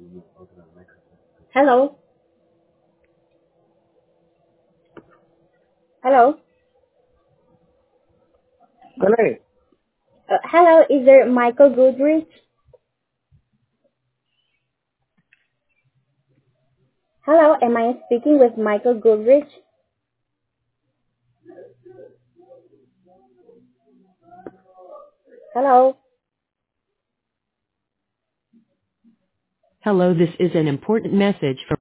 Hello? Hello? Hello. Hello, is there Michael Goodrich? Hello, am I speaking with Michael Goodrich? Hello? Hello, this is an important message from